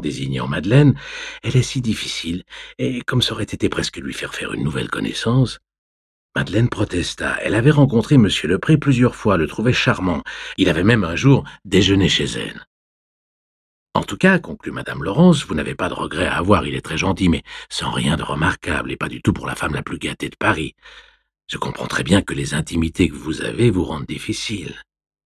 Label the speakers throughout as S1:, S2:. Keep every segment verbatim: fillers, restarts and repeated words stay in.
S1: désignant Madeleine, elle est si difficile, et comme ça aurait été presque lui faire faire une nouvelle connaissance. Madeleine protesta. Elle avait rencontré Monsieur Lepré plusieurs fois, le trouvait charmant. Il avait même un jour déjeuné chez elle. En tout cas, conclut Madame Laurence, vous n'avez pas de regrets à avoir, il est très gentil, mais sans rien de remarquable, et pas du tout pour la femme la plus gâtée de Paris. Je comprends très bien que les intimités que vous avez vous rendent difficiles.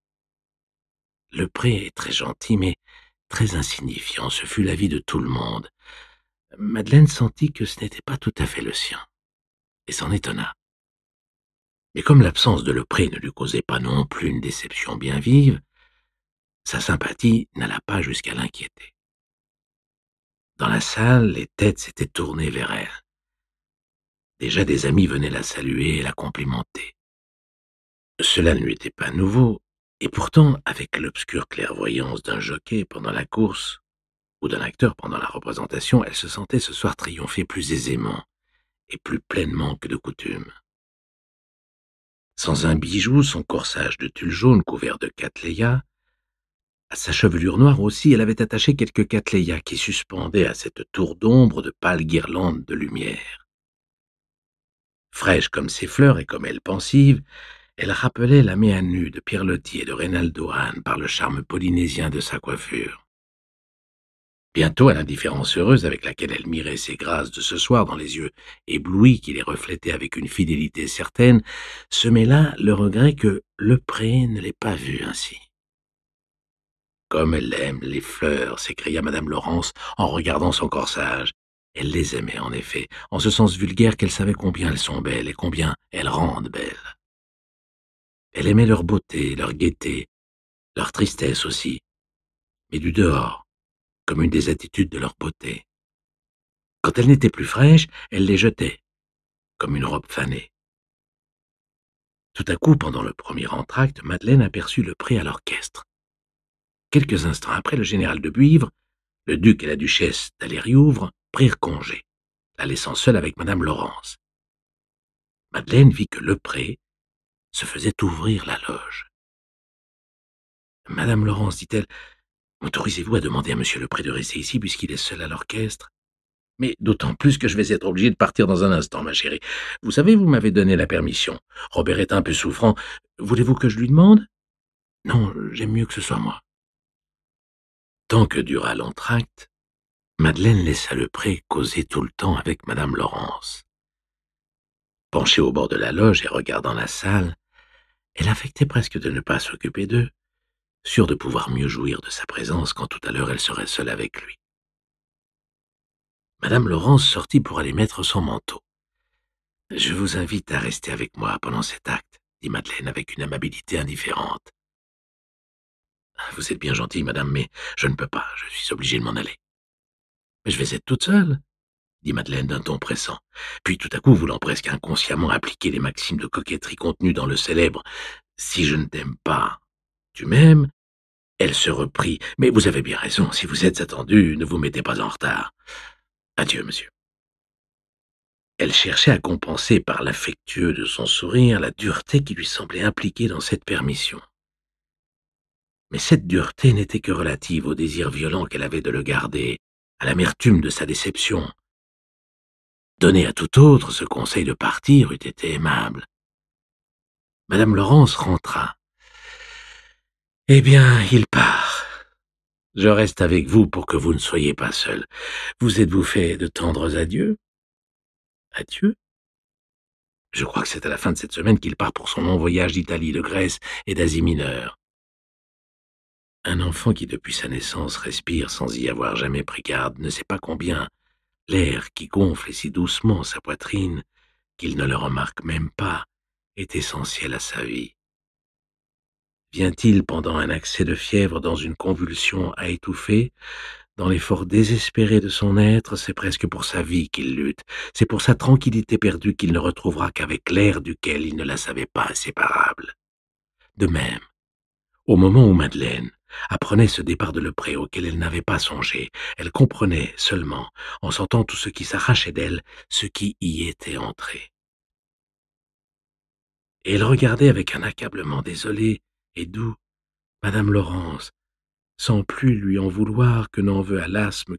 S1: Lepré est très gentil, mais très insignifiant, ce fut l'avis de tout le monde. Madeleine sentit que ce n'était pas tout à fait le sien, et s'en étonna. Mais comme l'absence de Lepré ne lui causait pas non plus une déception bien vive, sa sympathie n'alla pas jusqu'à l'inquiéter. Dans la salle, les têtes s'étaient tournées vers elle. Déjà des amis venaient la saluer et la complimenter. Cela ne lui était pas nouveau, et pourtant, avec l'obscure clairvoyance d'un jockey pendant la course, ou d'un acteur pendant la représentation, elle se sentait ce soir triompher plus aisément et plus pleinement que de coutume. Sans un bijou, son corsage de tulle jaune couvert de catléas, à sa chevelure noire aussi, elle avait attaché quelques catléas qui suspendaient à cette tour d'ombre de pâles guirlandes de lumière. Fraîche comme ses fleurs et comme elle pensive, elle rappelait la méa nue de Pierre-Loti et de Reynaldo Hahn par le charme polynésien de sa coiffure. Bientôt, à l'indifférence heureuse avec laquelle elle mirait ses grâces de ce soir dans les yeux éblouis qui les reflétaient avec une fidélité certaine, se mêla le regret que Lepré ne l'ait pas vue ainsi. Comme elle aime les fleurs, s'écria Madame Laurence en regardant son corsage. Elle les aimait, en effet, en ce sens vulgaire qu'elle savait combien elles sont belles et combien elles rendent belles. Elle aimait leur beauté, leur gaieté, leur tristesse aussi, mais du dehors, comme une des attitudes de leur beauté. Quand elles n'étaient plus fraîches, elle les jetait, comme une robe fanée. Tout à coup, pendant le premier entr'acte, Madeleine aperçut Lepré à l'orchestre. Quelques instants après, le général de Buivre, le duc et la duchesse d'Allériouvre prirent congé, la laissant seule avec Madame Laurence. Madeleine vit que Lepré se faisait ouvrir la loge. « Madame Laurence, dit-elle, m'autorisez-vous à demander à Monsieur Lepré de rester ici puisqu'il est seul à l'orchestre? Mais d'autant plus que je vais être obligé de partir dans un instant, ma chérie. Vous savez, vous m'avez donné la permission. Robert est un peu souffrant. Voulez-vous que je lui demande? Non, j'aime mieux que ce soit moi. » Tant que dura l'entr'acte, Madeleine laissa Lepré causer tout le temps avec Madame Laurence. Penchée au bord de la loge et regardant la salle, elle affectait presque de ne pas s'occuper d'eux, sûre de pouvoir mieux jouir de sa présence quand tout à l'heure elle serait seule avec lui. Madame Laurence sortit pour aller mettre son manteau. « Je vous invite à rester avec moi pendant cet acte, » dit Madeleine avec une amabilité indifférente. « Vous êtes bien gentille, madame, mais je ne peux pas, je suis obligée de m'en aller. »« Mais je vais être toute seule, » dit Madeleine d'un ton pressant. Puis tout à coup, voulant presque inconsciemment appliquer les maximes de coquetterie contenues dans le célèbre « Si je ne t'aime pas, tu m'aimes », elle se reprit. « Mais vous avez bien raison, si vous êtes attendu, ne vous mettez pas en retard. Adieu, monsieur. » Elle cherchait à compenser par l'affectueux de son sourire la dureté qui lui semblait impliquée dans cette permission. Mais cette dureté n'était que relative au désir violent qu'elle avait de le garder, à l'amertume de sa déception. Donner à tout autre ce conseil de partir eût été aimable. Madame Laurence rentra. « Eh bien, il part. Je reste avec vous pour que vous ne soyez pas seul. Vous êtes-vous fait de tendres adieux? » « Adieu? Je crois que c'est à la fin de cette semaine qu'il part pour son long voyage d'Italie, de Grèce et d'Asie mineure. Un enfant qui depuis sa naissance respire sans y avoir jamais pris garde ne sait pas combien l'air qui gonfle si doucement sa poitrine qu'il ne le remarque même pas est essentiel à sa vie. Vient-il pendant un accès de fièvre dans une convulsion à étouffer? Dans l'effort désespéré de son être, c'est presque pour sa vie qu'il lutte, c'est pour sa tranquillité perdue qu'il ne retrouvera qu'avec l'air duquel il ne la savait pas inséparable. De même, au moment où Madeleine apprenait ce départ de Lepré auquel elle n'avait pas songé, elle comprenait seulement, en sentant tout ce qui s'arrachait d'elle, ce qui y était entré. Et elle regardait avec un accablement désolé et doux Madame Laurence, sans plus lui en vouloir que n'en veut à l'asthme